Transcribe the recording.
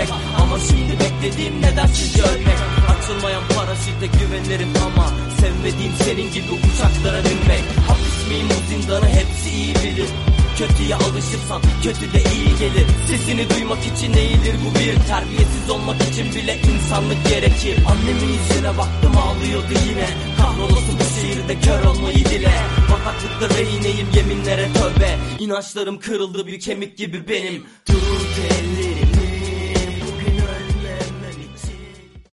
görmek. Ama şimdi beklediğim neden sizce ölmek. Açılmayan paraşütle güvenirim ama sevmediğim senin gibi uçaklara binmek. Hapis miyim o zindanı hepsi iyi bilir. Kötüye alışırsan kötü de iyi gelir. Sesini duymak için eğilir bu bir. Terbiyesiz olmak için bile insanlık gerekir. Annemin yüzüne baktım ağlıyordu yine. Kahrolası bu şehirde kör olmayı dile. Bataklıkta rehineyim yeminlere tövbe. İnançlarım kırıldı bir kemik gibi benim. Durdu elleri